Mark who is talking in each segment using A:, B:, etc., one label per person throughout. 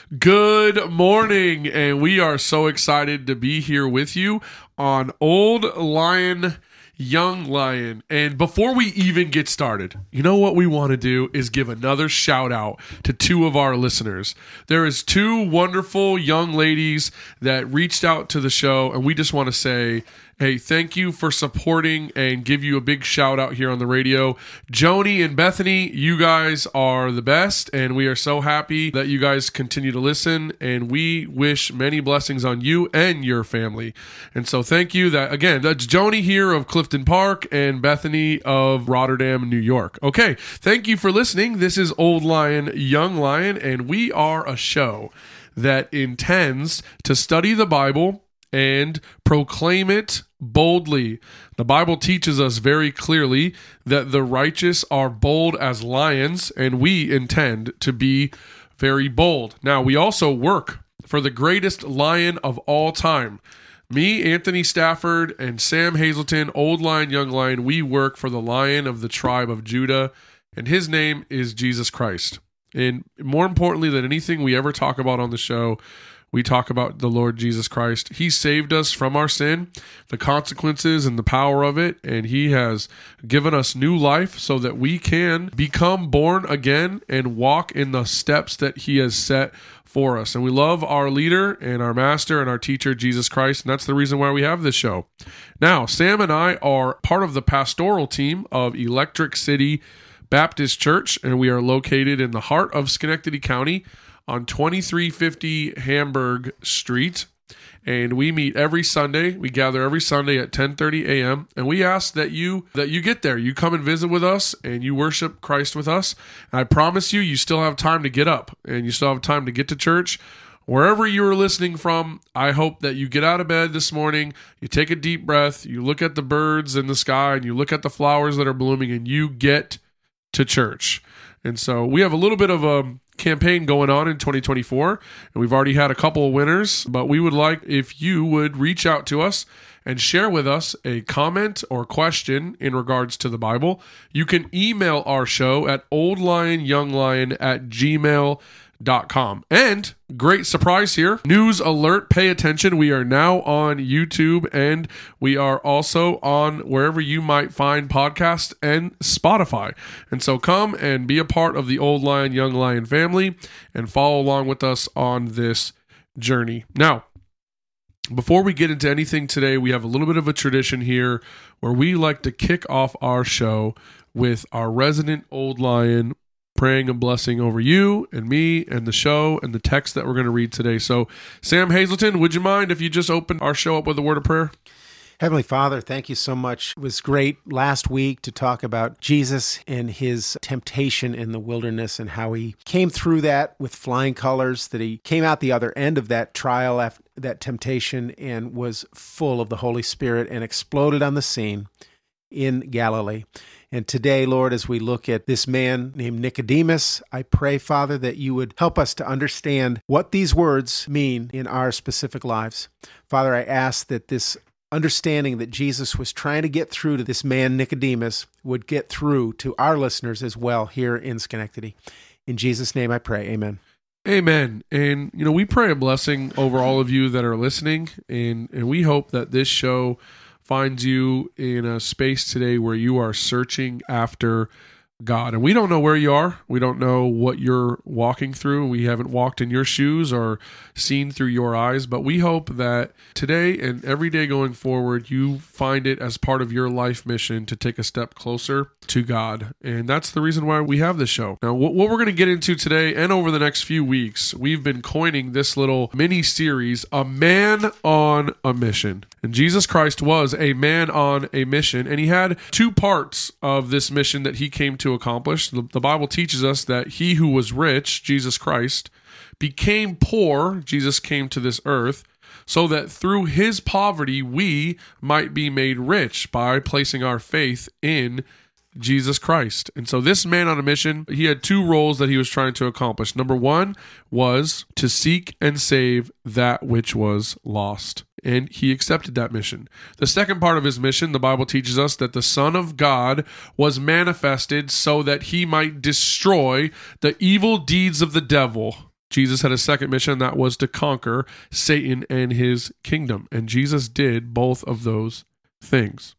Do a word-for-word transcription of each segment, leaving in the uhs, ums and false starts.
A: Good morning, and we are so excited to be here with you on Old Lion, Young Lion. And before we even get started, you know what we want to do is give another shout out to two of our listeners. There is two wonderful young ladies that reached out to the show, and we just want to say, hey, thank you for supporting and give you a big shout out here on the radio. Joni and Bethany, you guys are the best, and we are so happy that you guys continue to listen, and we wish many blessings on you and your family. And so thank you. That again, that's Joni here of Clifton Park and Bethany of Rotterdam, New York. Okay, thank you for listening. This is Old Lion, Young Lion, and we are a show that intends to study the Bible and proclaim it boldly. The Bible teaches us very clearly that the righteous are bold as lions, and we intend to be very bold. Now, we also work for the greatest lion of all time. Me, Anthony Stafford, and Sam Hazelton, Old Lion, Young Lion, we work for the Lion of the tribe of Judah, and his name is Jesus Christ. And more importantly than anything we ever talk about on the show, we talk about the Lord Jesus Christ. He saved us from our sin, the consequences and the power of it, and He has given us new life so that we can become born again and walk in the steps that He has set for us. And we love our leader and our master and our teacher, Jesus Christ, and that's the reason why we have this show. Now, Sam and I are part of the pastoral team of Electric City Baptist Church, and we are located in the heart of Schenectady County, on twenty-three fifty Hamburg Street, and we meet every Sunday. We gather every Sunday at ten thirty a.m., and we ask that you that you get there. You come and visit with us, and you worship Christ with us. And I promise you, you still have time to get up, and you still have time to get to church. Wherever you are listening from, I hope that you get out of bed this morning, you take a deep breath, you look at the birds in the sky, and you look at the flowers that are blooming, and you get to church. And so we have a little bit of a campaign going on in twenty twenty-four, and we've already had a couple of winners, but we would like if you would reach out to us and share with us a comment or question in regards to the Bible. You can email our show at oldlionyounglion at gmail dot com. And great surprise here, news alert, pay attention. We are now on YouTube, and we are also on wherever you might find podcasts and Spotify. And so come and be a part of the Old Lion, Young Lion family and follow along with us on this journey. Now, before we get into anything today, we have a little bit of a tradition here where we like to kick off our show with our resident Old Lion praying a blessing over you and me and the show and the text that we're going to read today. So, Sam Hazelton, would you mind if you just open our show up with a word of prayer?
B: Heavenly Father, thank you so much. It was great last week to talk about Jesus and his temptation in the wilderness and how he came through that with flying colors, that he came out the other end of that trial, after that temptation, and was full of the Holy Spirit and exploded on the scene in Galilee. And today, Lord, as we look at this man named Nicodemus, I pray, Father, that you would help us to understand what these words mean in our specific lives. Father, I ask that this understanding that Jesus was trying to get through to this man, Nicodemus, would get through to our listeners as well here in Schenectady. In Jesus' name I pray, amen.
A: Amen. And, you know, we pray a blessing over all of you that are listening, and, and we hope that this show finds you in a space today where you are searching after God. And we don't know where you are. We don't know what you're walking through. We haven't walked in your shoes or seen through your eyes, but we hope that today and every day going forward, you find it as part of your life mission to take a step closer to God. And that's the reason why we have this show. Now, what we're going to get into today and over the next few weeks, we've been coining this little mini series, A Man on a Mission. And Jesus Christ was a man on a mission, and he had two parts of this mission that he came to accomplish. The, the Bible teaches us that he who was rich, Jesus Christ, became poor, Jesus came to this earth, so that through his poverty we might be made rich by placing our faith in Jesus Christ. And so this man on a mission, he had two roles that he was trying to accomplish. Number one was to seek and save that which was lost. And he accepted that mission. The second part of his mission, the Bible teaches us that the Son of God was manifested so that he might destroy the evil deeds of the devil Jesus had a second mission, that was to conquer Satan and his kingdom. And Jesus did both of those things.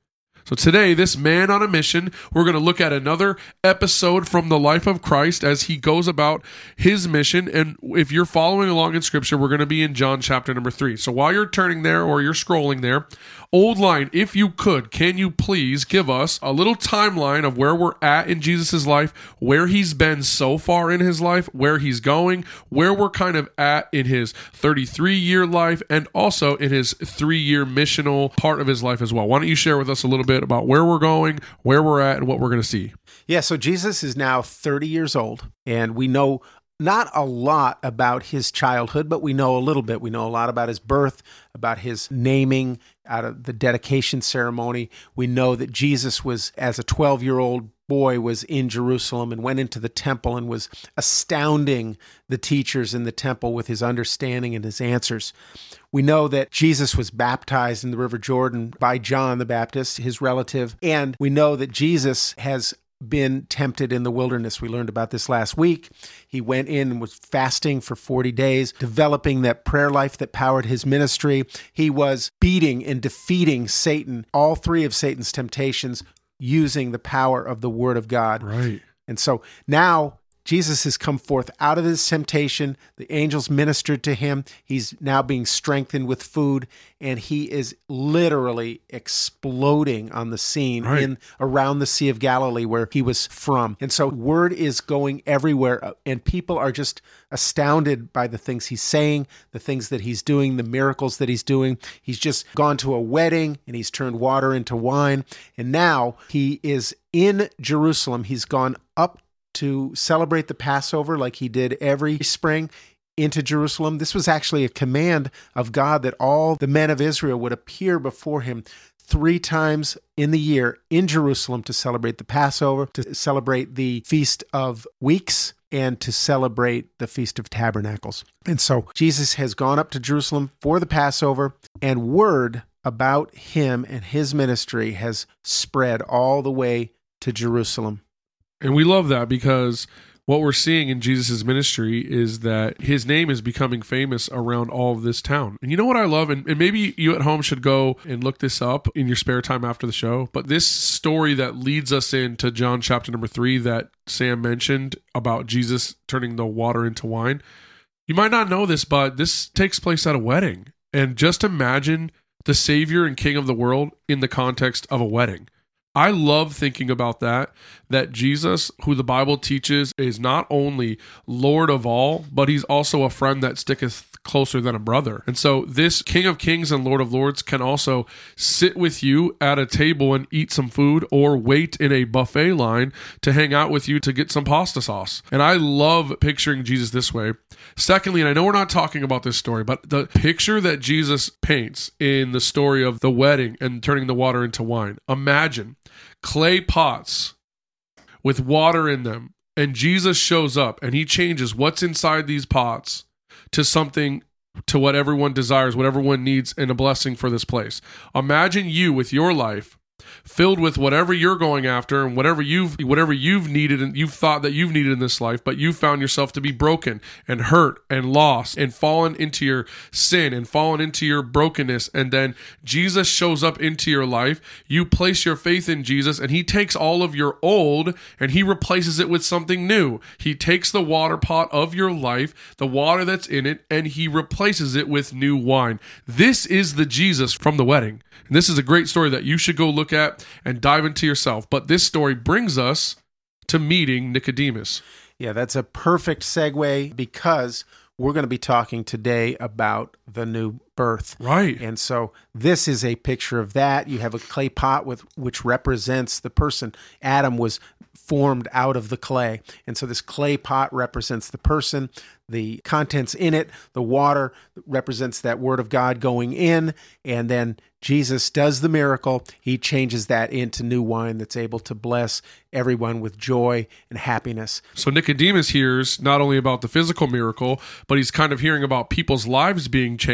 A: So today, this man on a mission, we're going to look at another episode from the life of Christ as he goes about his mission. And if you're following along in Scripture, we're going to be in John chapter number three. So while you're turning there or you're scrolling there, Old Lion, if you could, can you please give us a little timeline of where we're at in Jesus' life, where he's been so far in his life, where he's going, where we're kind of at in his thirty-three-year life, and also in his three-year missional part of his life as well. Why don't you share with us a little bit about where we're going, where we're at, and what we're going to see?
B: Yeah, so Jesus is now thirty years old, and we know not a lot about his childhood, but we know a little bit. We know a lot about his birth, about his naming, out of the dedication ceremony. We know that Jesus was, as a twelve-year-old boy, was in Jerusalem and went into the temple and was astounding the teachers in the temple with his understanding and his answers. We know that Jesus was baptized in the River Jordan by John the Baptist, his relative, and we know that Jesus has been tempted in the wilderness. We learned about this last week. He went in and was fasting for forty days, developing that prayer life that powered his ministry. He was beating and defeating Satan, all three of Satan's temptations, using the power of the Word of God.
A: Right.
B: And so now Jesus has come forth out of his temptation. The angels ministered to him. He's now being strengthened with food, and he is literally exploding on the scene
A: right.
B: in around the Sea of Galilee where he was from. And so word is going everywhere, and people are just astounded by the things he's saying, the things that he's doing, the miracles that he's doing. He's just gone to a wedding, and he's turned water into wine, and now he is in Jerusalem. He's gone up to celebrate the Passover like he did every spring into Jerusalem. This was actually a command of God that all the men of Israel would appear before him three times in the year in Jerusalem to celebrate the Passover, to celebrate the Feast of Weeks, and to celebrate the Feast of Tabernacles. And so Jesus has gone up to Jerusalem for the Passover, and word about him and his ministry has spread all the way to Jerusalem.
A: And we love that because what we're seeing in Jesus' ministry is that his name is becoming famous around all of this town. And you know what I love? And, and maybe you at home should go and look this up in your spare time after the show. But this story that leads us into John chapter number three that Sam mentioned about Jesus turning the water into wine. You might not know this, but this takes place at a wedding. And just imagine the Savior and King of the world in the context of a wedding. I love thinking about that, that Jesus, who the Bible teaches is not only Lord of all, but he's also a friend that sticketh closer than a brother. And so this King of Kings and Lord of Lords can also sit with you at a table and eat some food or wait in a buffet line to hang out with you to get some pasta sauce. And I love picturing Jesus this way. Secondly, and I know we're not talking about this story, but the picture that Jesus paints in the story of the wedding and turning the water into wine. Imagine clay pots with water in them, and Jesus shows up and he changes what's inside these pots to something, to what everyone desires, what everyone needs, and a blessing for this place. Imagine you with your life filled with whatever you're going after and whatever you've whatever you've needed and you've thought that you've needed in this life, but you found yourself to be broken and hurt and lost and fallen into your sin and fallen into your brokenness. And then Jesus shows up into your life. You place your faith in Jesus, and he takes all of your old and he replaces it with something new. He takes the water pot of your life, the water that's in it, and he replaces it with new wine. This is the Jesus from the wedding. And this is a great story that you should go look at and dive into yourself. But this story brings us to meeting Nicodemus.
B: Yeah, that's a perfect segue because we're going to be talking today about the new birth.
A: Right.
B: And so this is a picture of that. You have a clay pot with which represents the person. Adam was formed out of the clay. And so this clay pot represents the person. The contents in it, the water represents that word of God going in, and then Jesus does the miracle. He changes that into new wine that's able to bless everyone with joy and happiness.
A: So Nicodemus hears not only about the physical miracle, but he's kind of hearing about people's lives being changed.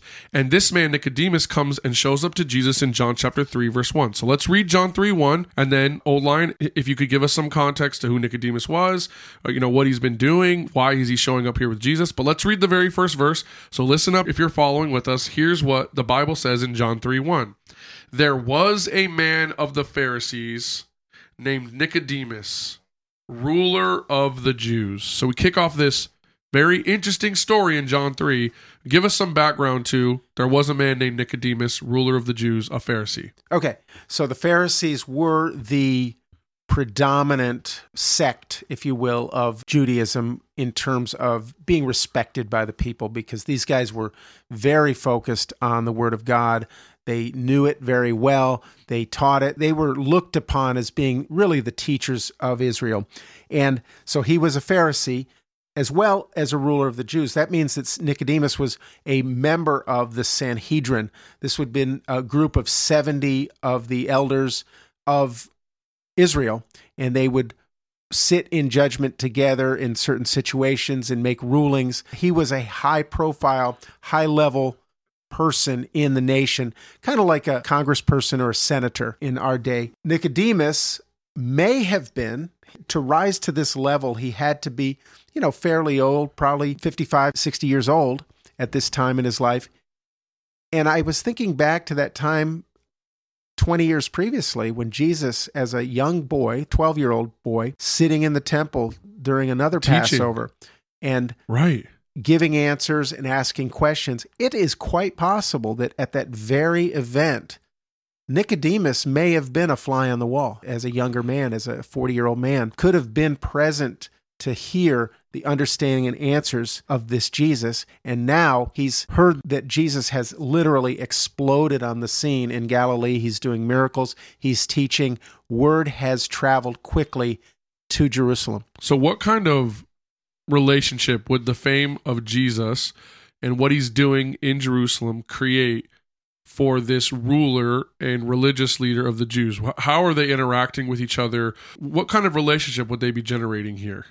A: And this man, Nicodemus, comes and shows up to Jesus in John chapter three, verse one. So let's read John three, one, and then, Old Lion, if you could give us some context to who Nicodemus was, or, you know, what he's been doing, why is he showing up here with Jesus. But let's read the very first verse. So listen up if you're following with us. Here's what the Bible says in John three, one. There was a man of the Pharisees named Nicodemus, ruler of the Jews. So we kick off this very interesting story in John three. Give us some background to, there was a man named Nicodemus, ruler of the Jews, a Pharisee.
B: Okay, so the Pharisees were the predominant sect, if you will, of Judaism in terms of being respected by the people, because these guys were very focused on the Word of God. They knew it very well. They taught it. They were looked upon as being really the teachers of Israel. And so he was a Pharisee as well as a ruler of the Jews. That means that Nicodemus was a member of the Sanhedrin. This would have been a group of seventy of the elders of Israel, and they would sit in judgment together in certain situations and make rulings. He was a high-profile, high-level person in the nation, kind of like a congressperson or a senator in our day. Nicodemus may have been, to rise to this level, he had to be, you know, fairly old, probably fifty-five, sixty years old at this time in his life. And I was thinking back to that time twenty years previously when Jesus, as a young boy, twelve-year-old boy, sitting in the temple during another
A: Teaching.
B: Passover and
A: Right.
B: giving answers and asking questions. It is quite possible that at that very event, Nicodemus may have been a fly on the wall as a younger man, as a forty-year-old man, could have been present to hear the understanding and answers of this Jesus. And now he's heard that Jesus has literally exploded on the scene in Galilee. He's doing miracles. He's teaching. Word has traveled quickly to Jerusalem.
A: So what kind of relationship would the fame of Jesus and what he's doing in Jerusalem create for this ruler and religious leader of the Jews? How are they interacting with each other? What kind of relationship would they be generating here?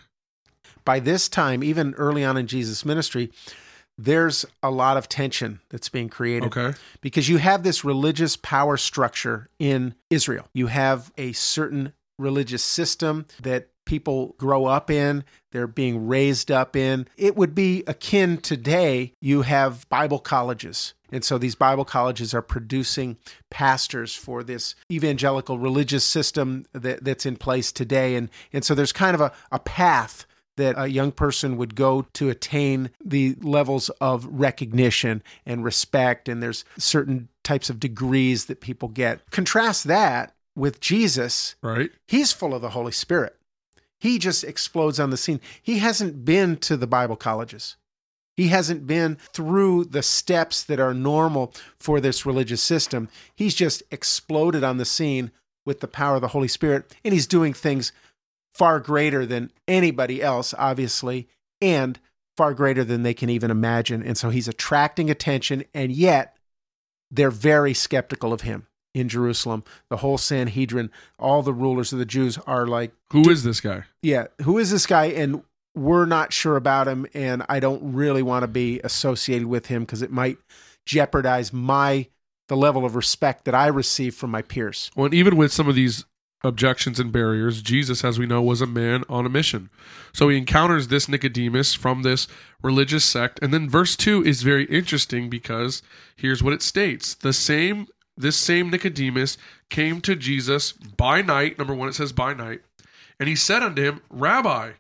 B: By this time, even early on in Jesus' ministry, there's a lot of tension that's being created.
A: Okay.
B: Because you have this religious power structure in Israel. You have a certain religious system that people grow up in, they're being raised up in. It would be akin today, you have Bible colleges. And so these Bible colleges are producing pastors for this evangelical religious system that, that's in place today. And, and so there's kind of a, a path that a young person would go to attain the levels of recognition and respect, and there's certain types of degrees that people get. Contrast that with Jesus.
A: Right.
B: He's full of the Holy Spirit. He just explodes on the scene. He hasn't been to the Bible colleges. He hasn't been through the steps that are normal for this religious system. He's just exploded on the scene with the power of the Holy Spirit, and he's doing things far greater than anybody else, obviously, and far greater than they can even imagine. And so he's attracting attention, and yet they're very skeptical of him in Jerusalem. The whole Sanhedrin, all the rulers of the Jews are like,
A: who is this guy?
B: Yeah, who is this guy? And we're not sure about him, and I don't really want to be associated with him because it might jeopardize my the level of respect that I receive from my peers.
A: Well, and even with some of these objections and barriers, Jesus, as we know, was a man on a mission. So he encounters this Nicodemus from this religious sect. And then verse two is very interesting because here's what it states. The same, this same Nicodemus came to Jesus by night. Number one, it says by night. And he said unto him, Rabbi,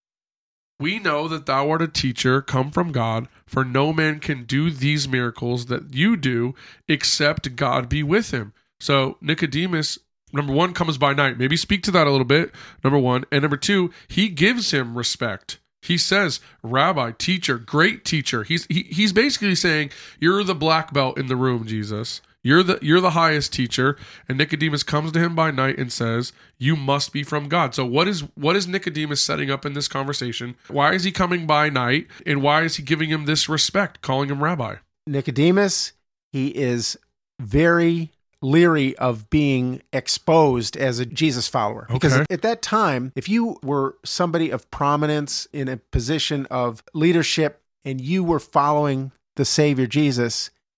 A: we know that thou art a teacher come from God, for no man can do these miracles that you do except God be with him. So Nicodemus, number one, comes by night. Maybe speak to that a little bit, number one. And number two, he gives him respect. He says, Rabbi, teacher, great teacher. He's he, he's basically saying, you're the black belt in the room, Jesus. You're the you're the highest teacher. And Nicodemus comes to him by night and says, you must be from God. So what is what is Nicodemus setting up in this conversation? Why is he coming by night? And why is he giving him this respect, calling him rabbi?
B: Nicodemus, he is very leery of being exposed as a Jesus follower. Because
A: Okay.
B: at that time, if you were somebody of prominence in a position of leadership and you were following the Savior Jesus,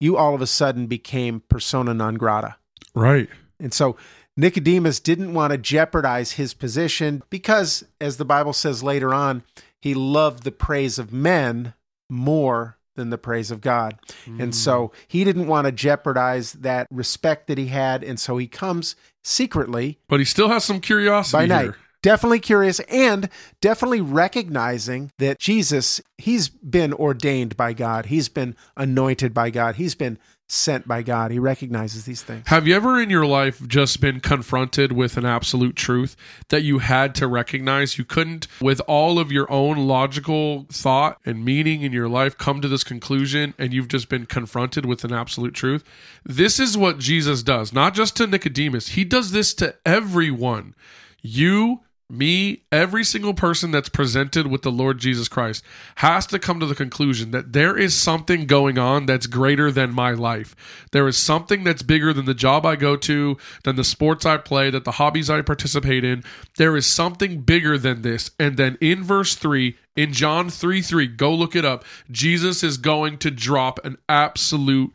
B: you all of a sudden became persona non grata.
A: Right.
B: And so Nicodemus didn't want to jeopardize his position because, as the Bible says later on, he loved the praise of men more than the praise of God. Mm. And so he didn't want to jeopardize that respect that he had. And so he comes secretly.
A: But he still has some curiosity
B: by night.
A: Here.
B: Definitely curious and definitely recognizing that Jesus, he's been ordained by God. He's been anointed by God. He's been sent by God. He recognizes these things.
A: Have you ever in your life just been confronted with an absolute truth that you had to recognize? You couldn't, with all of your own logical thought and meaning in your life, come to this conclusion, and you've just been confronted with an absolute truth? This is what Jesus does, not just to Nicodemus. He does this to everyone. You, me, every single person that's presented with the Lord Jesus Christ has to come to the conclusion that there is something going on that's greater than my life. There is something that's bigger than the job I go to, than the sports I play, that the hobbies I participate in. There is something bigger than this. And then in verse three, in John three three, go look it up, Jesus is going to drop an absolute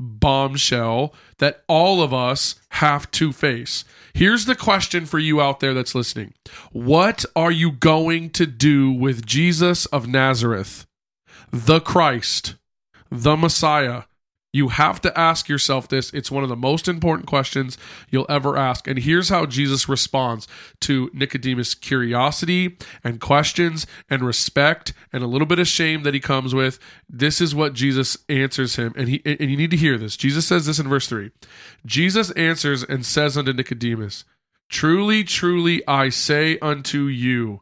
A: bombshell that all of us have to face. Here's the question for you out there that's listening. What are you going to do with Jesus of Nazareth, the Christ, the Messiah? You have to ask yourself this. It's one of the most important questions you'll ever ask. And here's how Jesus responds to Nicodemus' curiosity and questions and respect and a little bit of shame that he comes with. This is what Jesus answers him. And he and you need to hear this. Jesus says this in verse three. Jesus answers and says unto Nicodemus, truly, truly, I say unto you,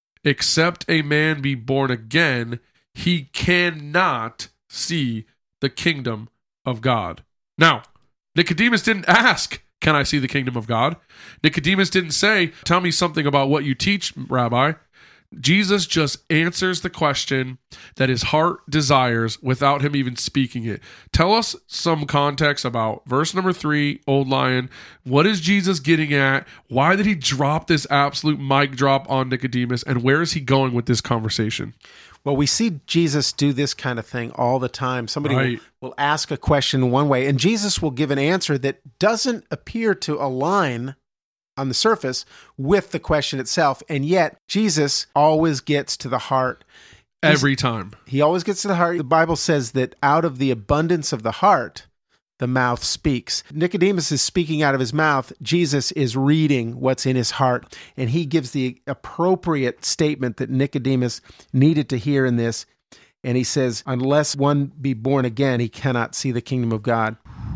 A: except a man be born again, he cannot see the kingdom of God. Now, Nicodemus didn't ask, can I see the kingdom of God? Nicodemus didn't say, tell me something about what you teach, Rabbi. Jesus just answers the question that his heart desires without him even speaking it. Tell us some context about verse number three, Old Lion. What is Jesus getting at? Why did he drop this absolute mic drop on Nicodemus? And where is he going with this conversation?
B: Well, we see Jesus do this kind of thing all the time. Somebody
A: right.
B: will, will ask a question one way, and Jesus will give an answer that doesn't appear to align on the surface with the question itself. And yet, Jesus always gets to the heart. He's,
A: Every time.
B: He always gets to the heart. The Bible says that out of the abundance of the heart, the mouth speaks. Nicodemus is speaking out of his mouth. Jesus is reading what's in his heart, and he gives the appropriate statement that Nicodemus needed to hear in this. And he says, unless one be born again, he cannot see the kingdom of God.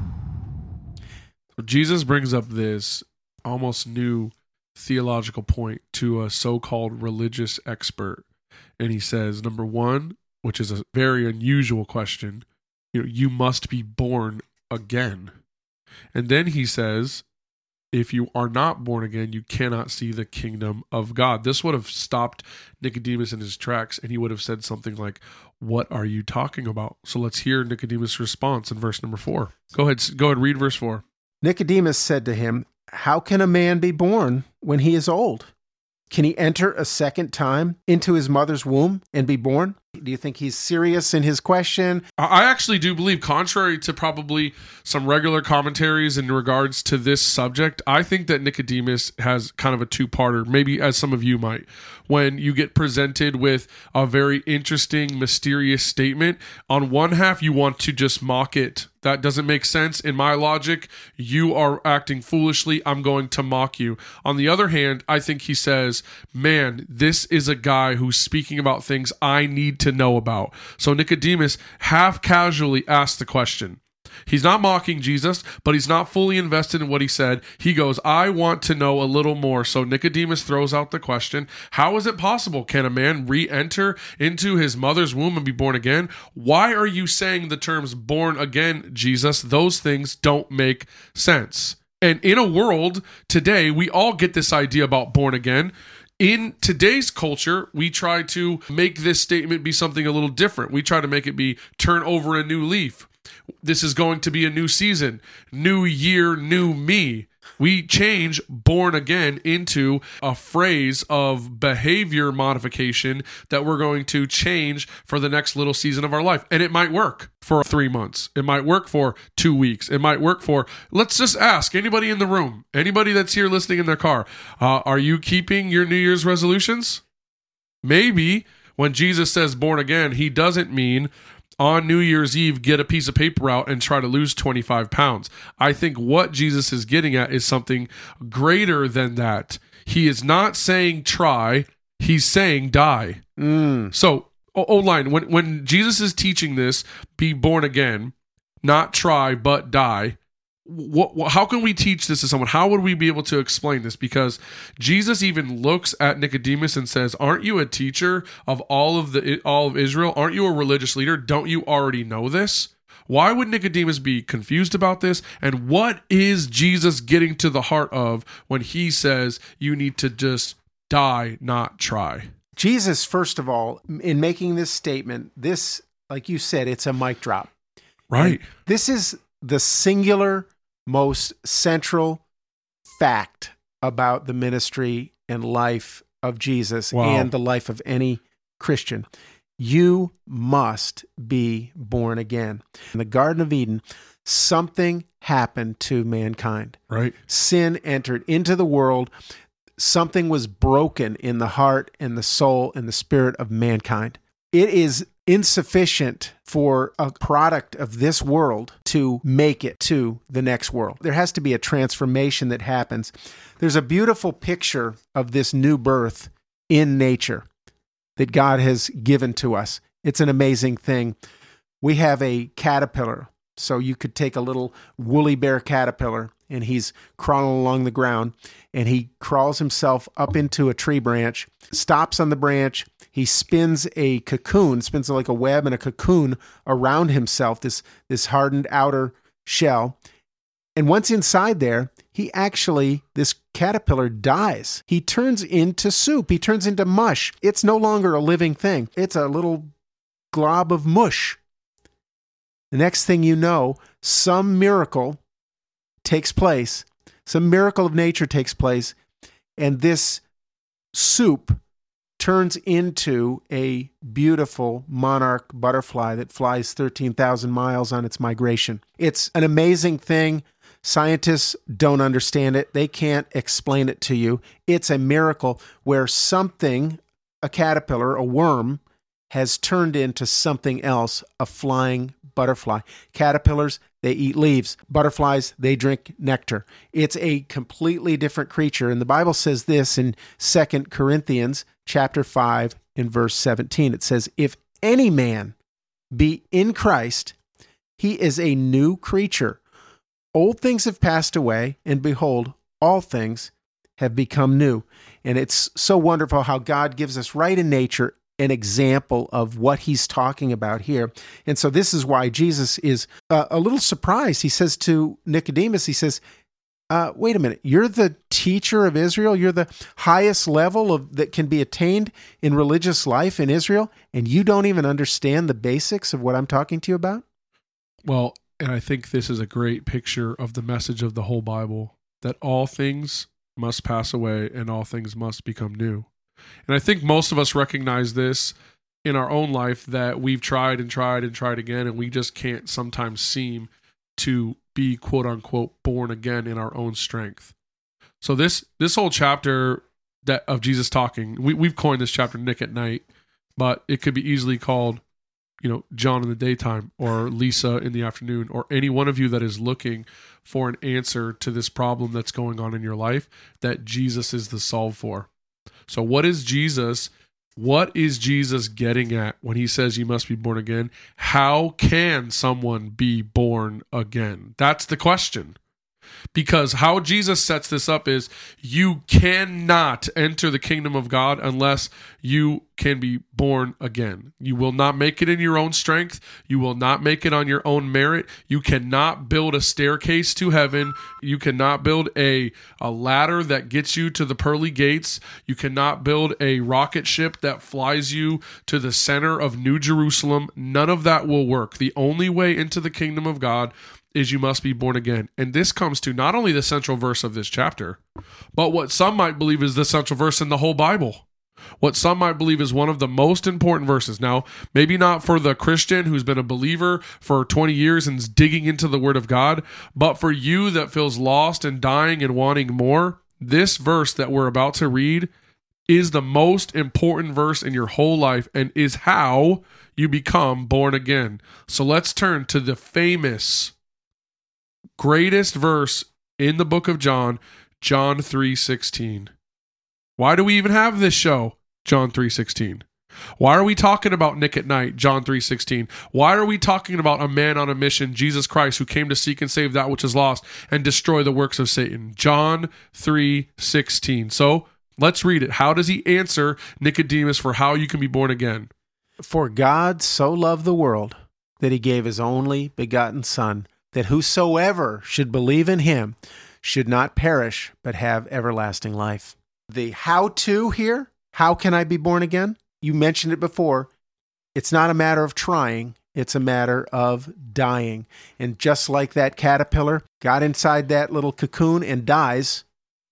A: Jesus brings up this almost new theological point to a so-called religious expert. And he says, number one, which is a very unusual question, you know, you must be born again. And then he says, if you are not born again, you cannot see the kingdom of God. This would have stopped Nicodemus in his tracks, and he would have said something like, what are you talking about? So let's hear Nicodemus' response in verse number four. Go ahead, go ahead, read verse four.
B: Nicodemus said to him, how can a man be born when he is old? Can he enter a second time into his mother's womb and be born? Do you think he's serious in his question?
A: I actually do believe, contrary to probably some regular commentaries in regards to this subject, I think that Nicodemus has kind of a two-parter, maybe as some of you might. When you get presented with a very interesting, mysterious statement, on one half you want to just mock it. That doesn't make sense. In my logic, you are acting foolishly. I'm going to mock you. On the other hand, I think he says, man, this is a guy who's speaking about things I need to know about. So Nicodemus half casually asked the question. He's not mocking Jesus, but he's not fully invested in what he said. He goes, I want to know a little more. So Nicodemus throws out the question, how is it possible? Can a man re-enter into his mother's womb and be born again? Why are you saying the terms born again, Jesus? Those things don't make sense. And in a world today, we all get this idea about born again. In today's culture, we try to make this statement be something a little different. We try to make it be turn over a new leaf. This is going to be a new season, new year, new me. We change born again into a phrase of behavior modification that we're going to change for the next little season of our life. And it might work for three months. It might work for two weeks. It might work for, let's just ask anybody in the room, anybody that's here listening in their car, uh, are you keeping your New Year's resolutions? Maybe when Jesus says born again, he doesn't mean on New Year's Eve, get a piece of paper out and try to lose twenty-five pounds. I think what Jesus is getting at is something greater than that. He is not saying try, he's saying die.
B: Mm.
A: So, old line, when, when Jesus is teaching this, be born again, not try, but die, What, what, how can we teach this to someone? How would we be able to explain this? Because Jesus even looks at Nicodemus and says, aren't you a teacher of all of the all of Israel? Aren't you a religious leader? Don't you already know this? Why would Nicodemus be confused about this? And what is Jesus getting to the heart of when he says you need to just die, not try?
B: Jesus, first of all, in making this statement, this, like you said, it's a mic drop.
A: Right.
B: And this is the singular most central fact about the ministry and life of Jesus
A: Wow.
B: and the life of any Christian. You must be born again. In the Garden of Eden, something happened to mankind.
A: Right.
B: Sin entered into the world. Something was broken in the heart and the soul and the spirit of mankind. It is insufficient for a product of this world to make it to the next world. There has to be a transformation that happens. There's a beautiful picture of this new birth in nature that God has given to us. It's an amazing thing. We have a caterpillar. So you could take a little woolly bear caterpillar and he's crawling along the ground and he crawls himself up into a tree branch, stops on the branch. He spins a cocoon, spins like a web and a cocoon around himself, this, this hardened outer shell. And once inside there, he actually, this caterpillar dies. He turns into soup. He turns into mush. It's no longer a living thing. It's a little glob of mush. The next thing you know, some miracle takes place. Some miracle of nature takes place. And this soup turns into a beautiful monarch butterfly that flies thirteen thousand miles on its migration. It's an amazing thing. Scientists don't understand it. They can't explain it to you. It's a miracle where something, a caterpillar, a worm, has turned into something else, a flying butterfly. Caterpillars, they eat leaves. Butterflies, they drink nectar. It's a completely different creature. And the Bible says this in Second Corinthians chapter five in verse seventeen. It says, if any man be in Christ, he is a new creature. Old things have passed away, and behold, all things have become new. And it's so wonderful how God gives us right in nature an example of what he's talking about here. And so this is why Jesus is uh, a little surprised. He says to Nicodemus, he says, uh, wait a minute, you're the teacher of Israel. You're the highest level of that can be attained in religious life in Israel, and you don't even understand the basics of what I'm talking to you about?
A: Well, and I think this is a great picture of the message of the whole Bible, that all things must pass away and all things must become new. And I think most of us recognize this in our own life, that we've tried and tried and tried again, and we just can't sometimes seem to be quote unquote born again in our own strength. So this this whole chapter that of Jesus talking, we, we've coined this chapter Nick at Night, but it could be easily called, you know, John in the daytime or Lisa in the afternoon, or any one of you that is looking for an answer to this problem that's going on in your life that Jesus is the solve for. So what is Jesus, what is Jesus getting at when he says you must be born again? How can someone be born again? That's the question. Because how Jesus sets this up is you cannot enter the kingdom of God unless you can be born again. You will not make it in your own strength. You will not make it on your own merit. You cannot build a staircase to heaven. You cannot build a, a ladder that gets you to the pearly gates. You cannot build a rocket ship that flies you to the center of New Jerusalem. None of that will work. The only way into the kingdom of God is you must be born again. And this comes to not only the central verse of this chapter, but what some might believe is the central verse in the whole Bible. What some might believe is one of the most important verses. Now, maybe not for the Christian who's been a believer for twenty years and is digging into the Word of God, but for you that feels lost and dying and wanting more, this verse that we're about to read is the most important verse in your whole life and is how you become born again. So let's turn to the famous, greatest verse in the book of John, John three sixteen. Why do we even have this show, John three sixteen? Why are we talking about Nick at Night, John three sixteen? Why are we talking about a man on a mission, Jesus Christ, who came to seek and save that which is lost and destroy the works of Satan? John three sixteen. So let's read it. How does he answer Nicodemus for how you can be born again?
B: For God so loved the world that he gave his only begotten Son, that whosoever should believe in him should not perish, but have everlasting life. The how-to here, how can I be born again? You mentioned it before. It's not a matter of trying. It's a matter of dying. And just like that caterpillar got inside that little cocoon and dies,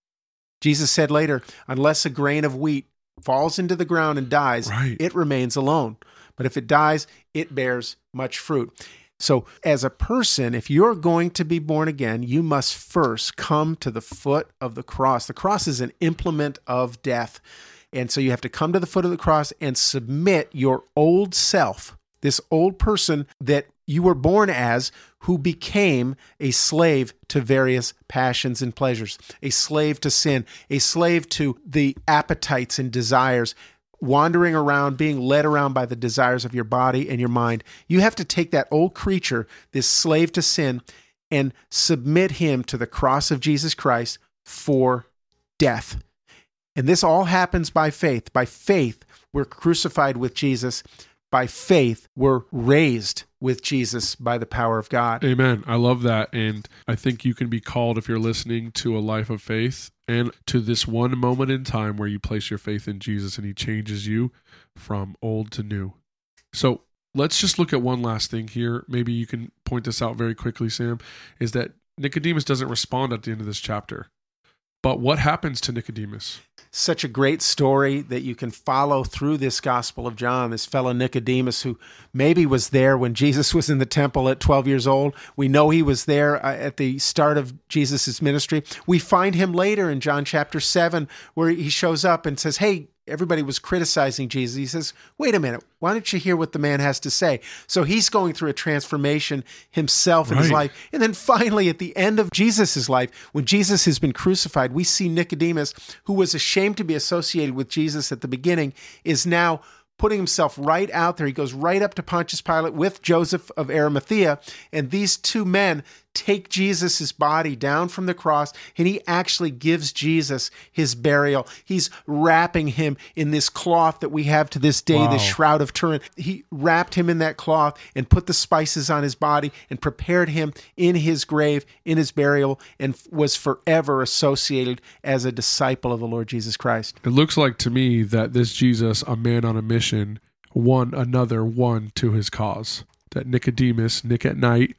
B: Jesus said later, unless a grain of wheat falls into the ground and dies,
A: right,
B: it remains alone. But if it dies, it bears much fruit. So as a person, if you're going to be born again, you must first come to the foot of the cross. The cross is an implement of death. And so you have to come to the foot of the cross and submit your old self, this old person that you were born as, who became a slave to various passions and pleasures, a slave to sin, a slave to the appetites and desires, wandering around, being led around by the desires of your body and your mind. You have to take that old creature, this slave to sin, and submit him to the cross of Jesus Christ for death. And this all happens by faith. By faith, we're crucified with Jesus. By faith, we're raised with Jesus by the power of God.
A: Amen. I love that. And I think you can be called, if you're listening, to a life of faith and to this one moment in time where you place your faith in Jesus and he changes you from old to new. So let's just look at one last thing here. Maybe you can point this out very quickly, Sam, is that Nicodemus doesn't respond at the end of this chapter. But what happens to Nicodemus?
B: Such a great story that you can follow through this Gospel of John, this fellow Nicodemus who maybe was there when Jesus was in the temple at twelve years old. We know he was there uh, at the start of Jesus' ministry. We find him later in John chapter seven where he shows up and says, hey, everybody was criticizing Jesus. He says, wait a minute, why don't you hear what the man has to say? So he's going through a transformation himself in
A: right.
B: his life. And then finally, at the end of Jesus' life, when Jesus has been crucified, we see Nicodemus, who was ashamed to be associated with Jesus at the beginning, is now putting himself right out there. He goes right up to Pontius Pilate with Joseph of Arimathea, and these two men take Jesus' body down from the cross, and he actually gives Jesus his burial. He's wrapping him in this cloth that we have to this day,
A: wow.
B: this shroud of Turin. He wrapped him in that cloth and put the spices on his body and prepared him in his grave, in his burial, and was forever associated as a disciple of the Lord Jesus Christ.
A: It looks like to me that this Jesus, a man on a mission, won another one to his cause. That Nicodemus, Nick at Night,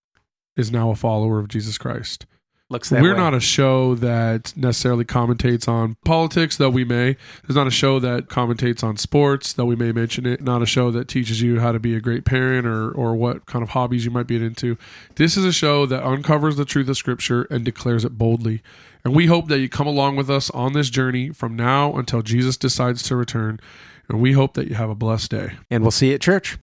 A: is now a follower of Jesus Christ.
B: Looks that
A: We're
B: way.
A: not a show that necessarily commentates on politics, though we may. There's not a show that commentates on sports, though we may mention it. Not a show that teaches you how to be a great parent or or what kind of hobbies you might be into. This is a show that uncovers the truth of Scripture and declares it boldly. And we hope that you come along with us on this journey from now until Jesus decides to return. And we hope that you have a blessed day.
B: And we'll see you at church.